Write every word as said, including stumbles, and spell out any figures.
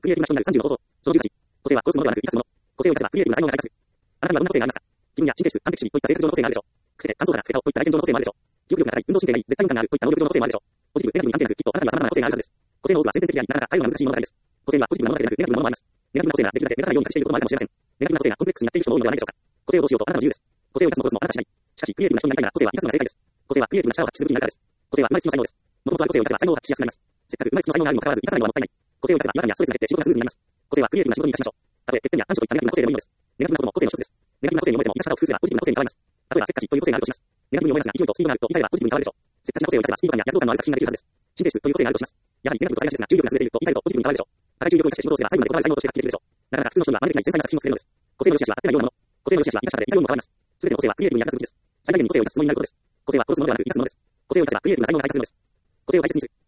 クリエイティブな人になるさんじゅうの方法。そのじゅうはち、個性は殺すものではなく生かすもの。個性を生かせばクリエイティブな才能が開花する。あなたにはどんな個性がありますか？気分や神経質、完璧主義といった性格上の個性があるでしょう。癖で乾燥から老け顔といった内見上の個性もあるでしょう。記憶力が高い、運動神経がいい、絶対音感があるといった能力上の個性もあるでしょう。ポジティブ、ネガティブに関係なく、きっとあなたには様々な個性があるはずです。個性の多くは先天的であり、なかなか対応が難しいものばかりです。個性にはポジティブなものだけでなく、ネガティブなものもあります。ネガティブな個性ができるだけ目立たないように隠していることもあるかもしれません。ネガティブな個性がコンプレックスになっている人も多いのではないでしょうか。個性をどうしようとあなたの自由です。個性を生かすも殺すもあなた次第。しかし、クリエイティブな人になりたいなら個性は生かすのが正解です。個性はクリエイティブな力を発揮する武器になるからです。個性は生まれつきの才能です。もともとある個性を生かせば才能を発揮しやすくなります。せっかく生まれつきの才能があるにもかかわらず生かさないのはもったいない。個性を生かせば違和感やストレスが減って仕事がスムーズになります。個性はクリエイティブな仕事に生かしましょう。たとえ欠点や短所といったネガティブな個性でもいいのです。ネガティブなことも個性の一つです。ネガティブな個性に覚えても致し方を工夫すればポジティブな個性に変わります。例えばせっかちという個性があるとします。ネガティブに思いますが勢いとスピードがあると言い換えればポジティブに変わるでしょう。せっかちな個性を生かせばスピード感や躍動感のある作品ができるはずです。神経質という個性があるとします。やはりネガティブとされがちですが重力が優れていると言い換えるとポジティブに変わるでしょう。高い重力を生かして仕事をすれば最後まで断る才能として発揮できるでしょう。なかなか普通の人には真似できない繊細な作品を作れるのです。個性の良し悪しは合ってないようなもの。個性の良し悪しは生かし方で似たようにも変わります。すべての個性はクリエイティブに役立つ武器です。最大限に個性を生かすつもりになることです。個性は殺すものではなく生かすものです。個性を生かせばクリエイティブな才能が開花するのです。個性を大切にする。